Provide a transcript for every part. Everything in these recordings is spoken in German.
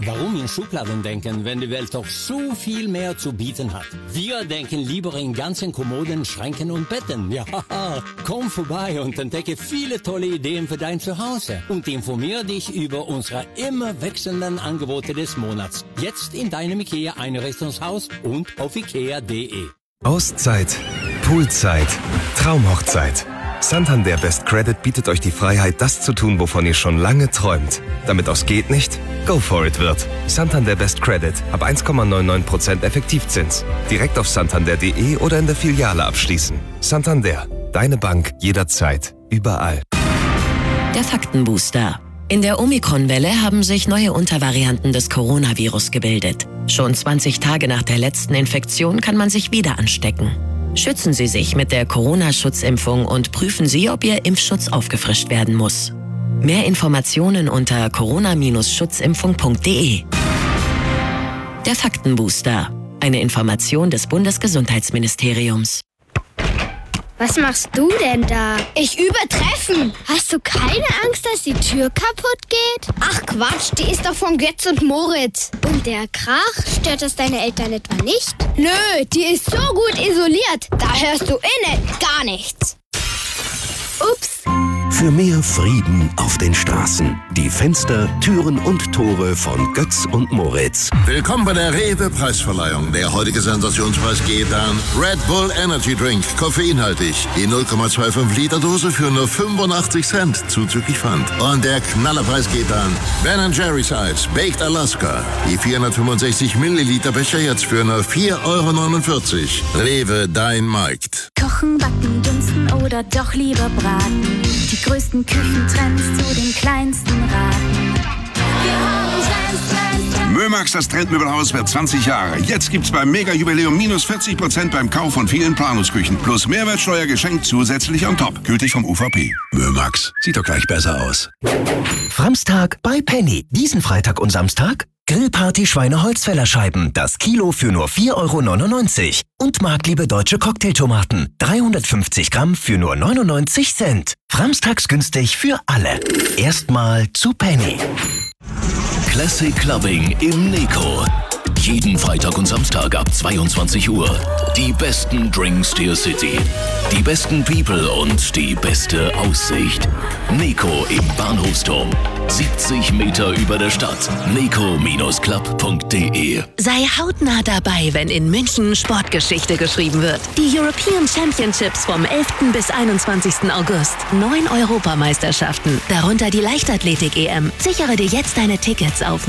Warum in Schubladen denken, wenn die Welt doch so viel mehr zu bieten hat? Wir denken lieber in ganzen Kommoden, Schränken und Betten. Ja, komm vorbei und entdecke viele tolle Ideen für dein Zuhause. Und informiere dich über unsere immer wechselnden Angebote des Monats. Jetzt in deinem IKEA-Einrichtungshaus und auf ikea.de. Auszeit, Poolzeit, Traumhochzeit. Santander Best Credit bietet euch die Freiheit, das zu tun, wovon ihr schon lange träumt. Damit aus geht nicht, go for it wird. Santander Best Credit ab 1,99% Effektivzins. Direkt auf santander.de oder in der Filiale abschließen. Santander, deine Bank jederzeit, überall. Der Faktenbooster. In der Omikron-Welle haben sich neue Untervarianten des Coronavirus gebildet. Schon 20 Tage nach der letzten Infektion kann man sich wieder anstecken. Schützen Sie sich mit der Corona-Schutzimpfung und prüfen Sie, ob Ihr Impfschutz aufgefrischt werden muss. Mehr Informationen unter corona-schutzimpfung.de. Der Faktenbooster. Eine Information des Bundesgesundheitsministeriums. Was machst du denn da? Ich übe Treffen. Hast du keine Angst, dass die Tür kaputt geht? Ach Quatsch, die ist doch von Götz und Moritz. Und der Krach, stört das deine Eltern etwa nicht? Nö, die ist so gut isoliert. Da hörst du gar nichts. Ups. Für mehr Frieden auf den Straßen. Die Fenster, Türen und Tore von Götz und Moritz. Willkommen bei der Rewe-Preisverleihung. Der heutige Sensationspreis geht an Red Bull Energy Drink, koffeinhaltig. Die 0,25 Liter Dose für nur 85 Cent, zuzüglich Pfand. Und der Knallerpreis geht an Ben & Jerry's Eis, Baked Alaska. Die 465 Milliliter Becher jetzt für nur 4,49 €. Rewe, dein Markt. Kochen, backen, dünsten oder doch lieber braten. Die größten Küchentrends zu den kleinsten Raten. Wir haben Trends. Mömax, das Trendmöbelhaus, wird 20 Jahre. Jetzt gibt's beim Mega-Jubiläum minus 40% beim Kauf von vielen Planungsküchen. Plus Mehrwertsteuer geschenkt zusätzlich on top. Gültig vom UVP. Mömax. Sieht doch gleich besser aus. Framstag bei Penny. Diesen Freitag und Samstag Grillparty Schweineholzfällerscheiben. Das Kilo für nur 4,99 € Und Marktliebe deutsche Cocktailtomaten. 350 Gramm für nur 99 Cent. Framstags günstig für alle. Erstmal zu Penny. Classic Clubbing im Nico. Jeden Freitag und Samstag ab 22 Uhr. Die besten Drinks der City. Die besten People und die beste Aussicht. Nico im Bahnhofsturm. 70 Meter über der Stadt. nico-club.de. Sei hautnah dabei, wenn in München Sportgeschichte geschrieben wird. Die European Championships vom 11. bis 21. August. 9 Europameisterschaften, darunter die Leichtathletik-EM. Sichere dir jetzt deine Tickets auf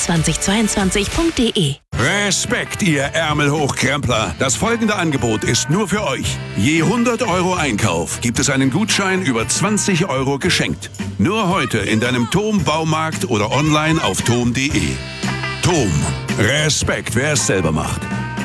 münchen2022.de. Respekt, ihr Ärmelhochkrempler. Das folgende Angebot ist nur für euch. Je 100 € Einkauf gibt es einen Gutschein über 20 € geschenkt. Nur heute in deinem Tom-Baumarkt oder online auf tom.de. Tom. Respekt, wer es selber macht.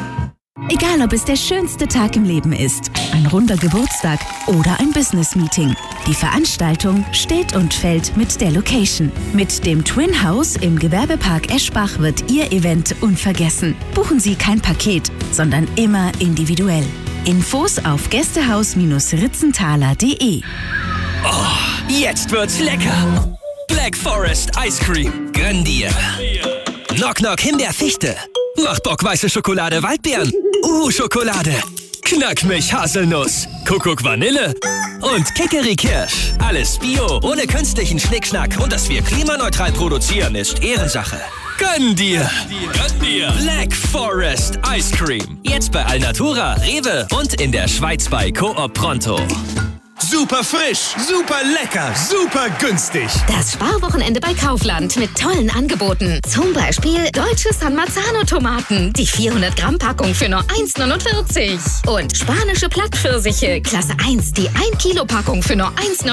Egal, ob es der schönste Tag im Leben ist, ein runder Geburtstag oder ein Business-Meeting. Die Veranstaltung steht und fällt mit der Location. Mit dem Twin House im Gewerbepark Eschbach wird Ihr Event unvergessen. Buchen Sie kein Paket, sondern immer individuell. Infos auf gästehaus-ritzenthaler.de. Oh, jetzt wird's lecker. Black Forest Ice Cream. Gönn dir. Knock Knock Himbeerfichte. Macht Bock weiße Schokolade Waldbeeren. Schokolade. Knack mich Haselnuss. Kuckuck Vanille. Und Kikerikirsch. Alles Bio, ohne künstlichen Schnickschnack. Und dass wir klimaneutral produzieren, ist Ehrensache. Gönn dir. Gönn dir. Black Forest Ice Cream. Jetzt bei Alnatura, Rewe und in der Schweiz bei Coop Pronto. Super frisch, super lecker, super günstig. Das Sparwochenende bei Kaufland mit tollen Angeboten. Zum Beispiel deutsche San Marzano-Tomaten. Die 400-Gramm-Packung für nur 1,49 € Und spanische Plattpfirsiche, Klasse 1, die 1-Kilo-Packung für nur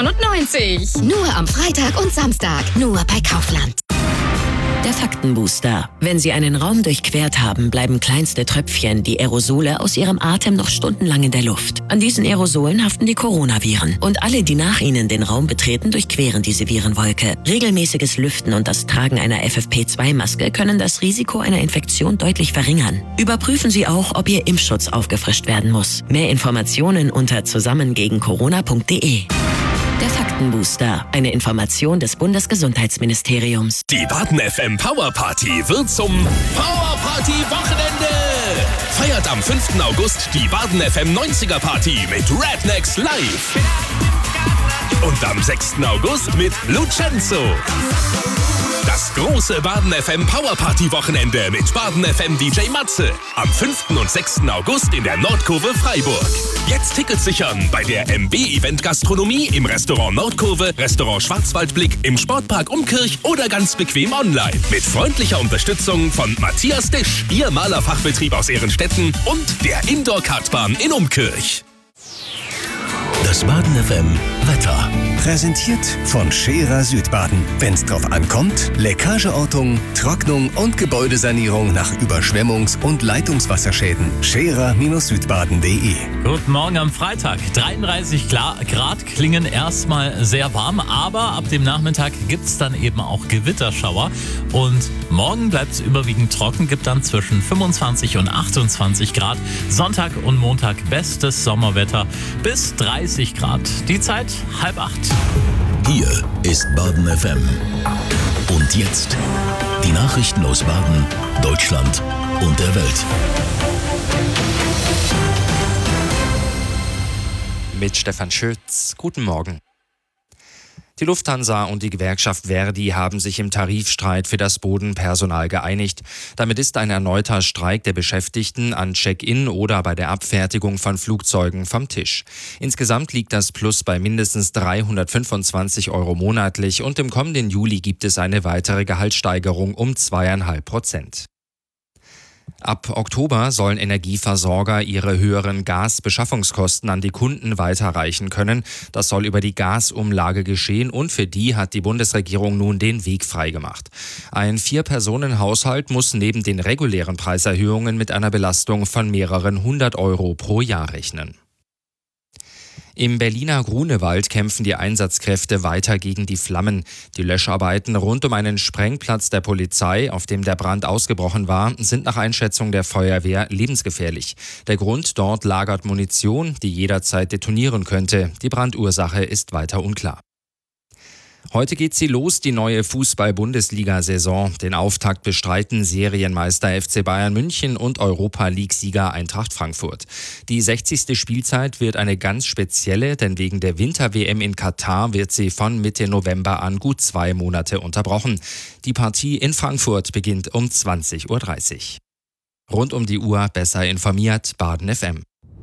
1,99 €. Nur am Freitag und Samstag. Nur bei Kaufland. Der Faktenbooster. Wenn Sie einen Raum durchquert haben, bleiben kleinste Tröpfchen, die Aerosole, aus Ihrem Atem noch stundenlang in der Luft. An diesen Aerosolen haften die Coronaviren. Und alle, die nach Ihnen den Raum betreten, durchqueren diese Virenwolke. Regelmäßiges Lüften und das Tragen einer FFP2-Maske können das Risiko einer Infektion deutlich verringern. Überprüfen Sie auch, ob Ihr Impfschutz aufgefrischt werden muss. Mehr Informationen unter zusammengegencorona.de. Der Faktenbooster. Faktenbooster. Eine Information des Bundesgesundheitsministeriums. Die Baden FM Power Party wird zum Power Party Wochenende. Feiert am 5. August die Baden FM 90er Party mit Rednecks live. Und am 6. August mit Lucenzo. Das große Baden FM Power Party Wochenende mit Baden FM DJ Matze. Am 5. und 6. August in der Nordkurve Freiburg. Jetzt Tickets sichern bei der MB Event Gastronomie, im Restaurant Nordkurve, Restaurant Schwarzwaldblick, im Sportpark Umkirch oder ganz bequem online. Mit freundlicher Unterstützung von Matthias Disch, Ihr Malerfachbetrieb aus Ehrenstetten und der Indoor-Kartbahn in Umkirch. Das Baden FM Wetter. Präsentiert von Scherer Südbaden. Wenn's drauf ankommt, Leckageortung, Trocknung und Gebäudesanierung nach Überschwemmungs- und Leitungswasserschäden. Scherer-Südbaden.de. Guten Morgen am Freitag. 33 Grad klingen erstmal sehr warm, aber ab dem Nachmittag gibt's dann eben auch Gewitterschauer. Und morgen bleibt's überwiegend trocken, gibt dann zwischen 25 und 28 Grad. Sonntag und Montag bestes Sommerwetter bis 30 Grad. Die Zeit 7:30. Hier ist Baden FM. Und jetzt die Nachrichten aus Baden, Deutschland und der Welt. Mit Stefan Schütz. Guten Morgen. Die Lufthansa und die Gewerkschaft Verdi haben sich im Tarifstreit für das Bodenpersonal geeinigt. Damit ist ein erneuter Streik der Beschäftigten an Check-in oder bei der Abfertigung von Flugzeugen vom Tisch. Insgesamt liegt das Plus bei mindestens 325 € monatlich und im kommenden Juli gibt es eine weitere Gehaltssteigerung um 2,5%. Ab Oktober sollen Energieversorger ihre höheren Gasbeschaffungskosten an die Kunden weiterreichen können. Das soll über die Gasumlage geschehen und für die hat die Bundesregierung nun den Weg freigemacht. Ein 4-Personen-Haushalt muss neben den regulären Preiserhöhungen mit einer Belastung von mehreren 100 € pro Jahr rechnen. Im Berliner Grunewald kämpfen die Einsatzkräfte weiter gegen die Flammen. Die Löscharbeiten rund um einen Sprengplatz der Polizei, auf dem der Brand ausgebrochen war, sind nach Einschätzung der Feuerwehr lebensgefährlich. Der Grund: dort lagert Munition, die jederzeit detonieren könnte. Die Brandursache ist weiter unklar. Heute geht sie los, die neue Fußball-Bundesliga-Saison. Den Auftakt bestreiten Serienmeister FC Bayern München und Europa-League-Sieger Eintracht Frankfurt. Die 60. Spielzeit wird eine ganz spezielle, denn wegen der Winter-WM in Katar wird sie von Mitte November an gut 2 Monate unterbrochen. Die Partie in Frankfurt beginnt um 20:30 Uhr. Rund um die Uhr besser informiert, Baden FM.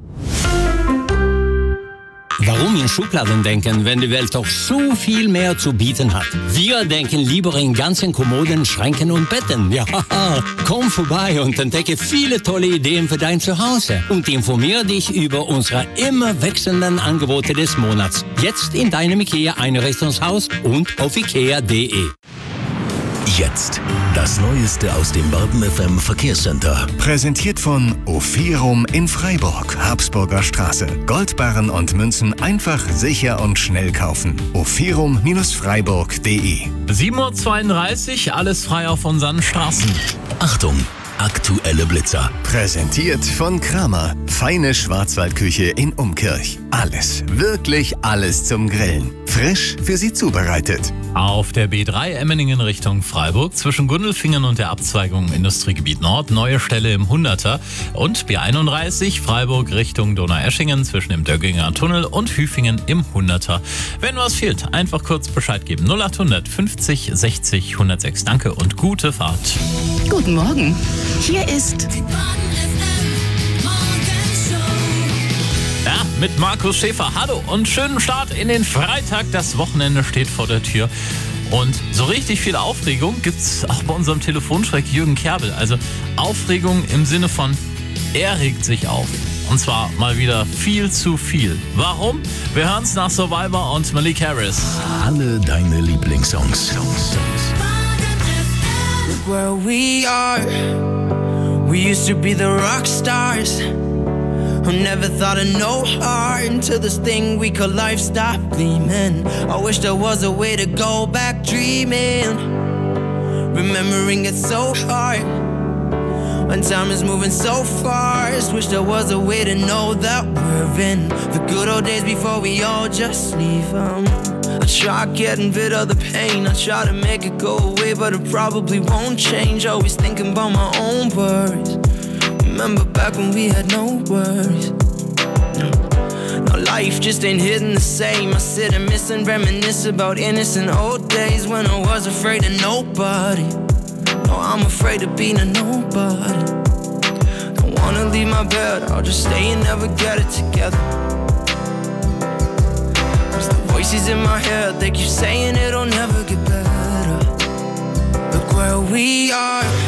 Warum in Schubladen denken, wenn die Welt doch so viel mehr zu bieten hat? Wir denken lieber in ganzen Kommoden, Schränken und Betten. Ja, komm vorbei und entdecke viele tolle Ideen für dein Zuhause. Und informiere dich über unsere immer wechselnden Angebote des Monats. Jetzt in deinem IKEA-Einrichtungshaus und auf ikea.de. Jetzt das Neueste aus dem Baden FM Verkehrscenter. Präsentiert von Ofirum in Freiburg, Habsburger Straße. Goldbarren und Münzen einfach, sicher und schnell kaufen. Ofirum-freiburg.de. 7:32 Uhr, alles frei auf unseren Straßen. Achtung! Aktuelle Blitzer. Präsentiert von Kramer. Feine Schwarzwaldküche in Umkirch. Alles, wirklich alles zum Grillen. Frisch für Sie zubereitet. Auf der B3 Emmeningen Richtung Freiburg zwischen Gundelfingen und der Abzweigung Industriegebiet Nord neue Stelle im 100er und B31 Freiburg Richtung Donaueschingen zwischen dem Dögginger Tunnel und Hüfingen im 100er. Wenn was fehlt, einfach kurz Bescheid geben. 0800 50 60 106. Danke und gute Fahrt. Guten Morgen. Hier ist ja, mit Markus Schäfer. Hallo und schönen Start in den Freitag. Das Wochenende steht vor der Tür. Und so richtig viel Aufregung gibt's auch bei unserem Telefonschreck Jürgen Kerbel. Also Aufregung im Sinne von, er regt sich auf. Und zwar mal wieder viel zu viel. Warum? Wir hören's nach Survivor und Malik Harris. Alle deine Lieblingssongs. Look where we are. We used to be the rock stars. Who never thought of no heart until this thing we call life stopped gleaming. I wish there was a way to go back dreaming. Remembering it's so hard when time is moving so fast. Wish there was a way to know that we're in the good old days before we all just leave 'em. I try getting rid of the pain, I try to make it go away, but it probably won't change. Always thinking about my own worries. Remember back when we had no worries. Now life just ain't hitting the same. I sit and miss and reminisce about innocent old days when I was afraid of nobody. No, I'm afraid of being a nobody. Don't wanna leave my bed, I'll just stay and never get it together. Cause the voices in my head, they keep saying it'll never get better. Look where we are.